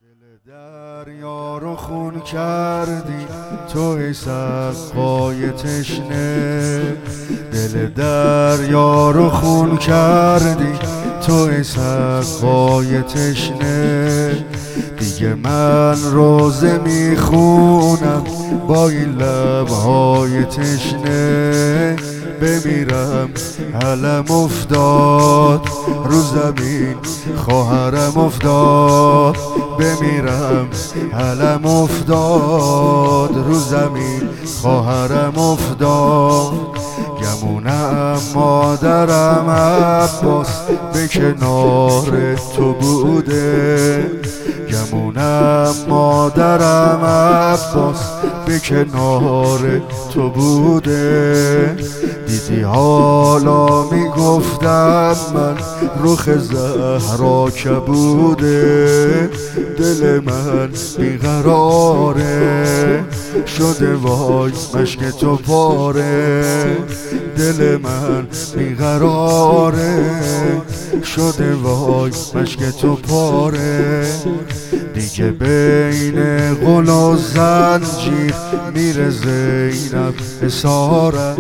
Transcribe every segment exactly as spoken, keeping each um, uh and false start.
دل دریا رو خون کردی تو ای سقای تشنه، دل دریا رو خون کردی تو ای سقای تشنه. دیگه من روزه میخونم با این لبهای تشنه، بمیرم علم افتاد رو زمین خواهرم افتاد، بمیرم علم افتاد رو زمین خواهرم افتاد. گمونم مادرم عباس به کنار تو بوده، گمونم مادرم عباس به کنار تو بوده. دیدی حالا میگفتم من رخ زهرا کبوده، دل من بیقراره شده وای مشک تو پاره، دل من بیقراره شده وای مشک تو پاره. دیگه بین قل و زنجیر میره زینب اسارت،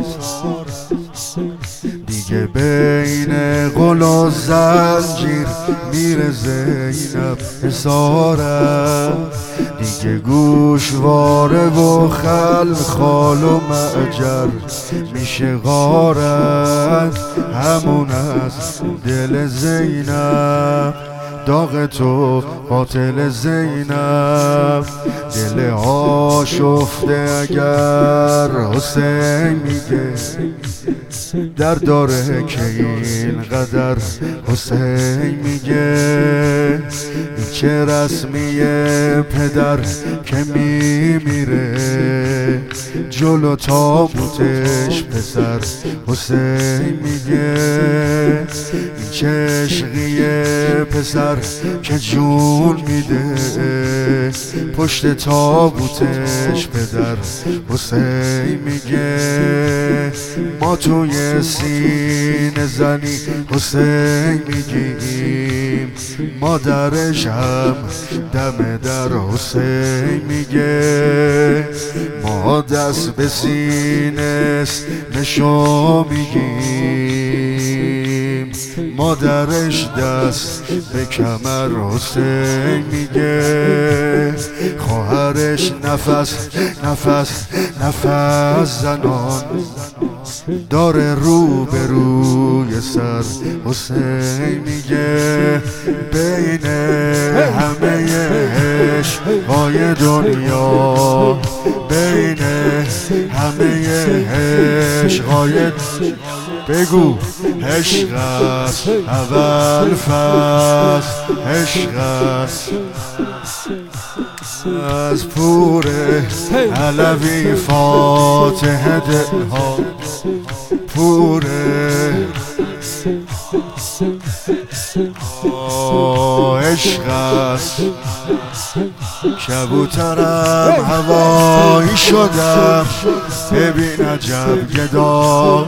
دیگه بین قل و زنجیر میره زینب اسارت. دیگه گوشواره و خلخال و معجر میشه غارت، همون از دل زینب داغ تو قاتل زینب. دل آشفته اگر حسین میگه در داره که اینقدر حسین میگه. این چه رسمیه پدر که میمیره جلو تابوتش پسر حسین میگه. این چه عشقیه پسر که جون میده پشت تابوتش پدر حسین میگه. ما توی سینه زنی حسین میگیم، مادرش هم دم در حسین میگه. ما دست به سینه نشو میگیم، مادرش دست به کمر حسین میگه. خواهرش نفس نفس نفس زنان داره رو به روی سر حسین میگه. بین همه عشقای دنیا، بین همه عشقای بگو عشق است اول فصل، عشق است از پور علوی فاتحه دلها پوره. عشق است کبوترم هوایی شدم، ببین عجب گدا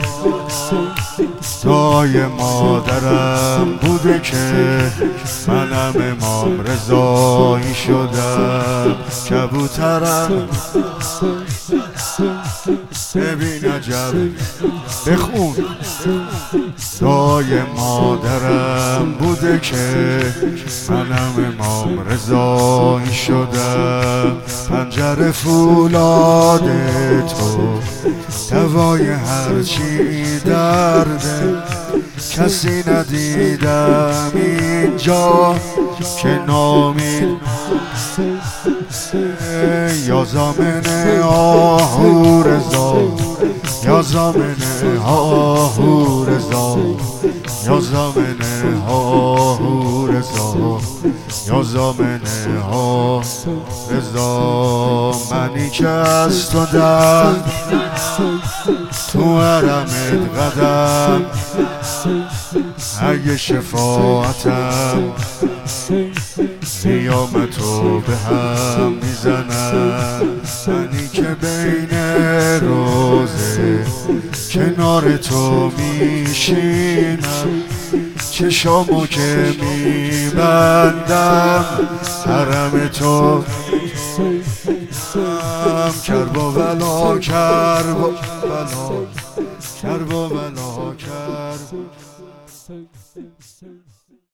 دای مادرم بوده که منم امام رضایی شدم. کبوترم ببین عجب بخون دای مادرم بوده که منم امام رضایی شدم. پنجره فولاد تو دوای هرچی درده، کسی ندیدم اینجا که نامید یا زامن آهو رضا، یا زامن آهو رضا، یا زامن آهو رضا، یا زامن آهو رضا. منی که از تو در تو حرمت قدم، اگه شفاعتم قیامتو به هم میزنم. منی که بین روزه کنار تو میشینم، چشامو که میبندم حرم تو کرب و بلا کرب و بلا کرب و بلا کرب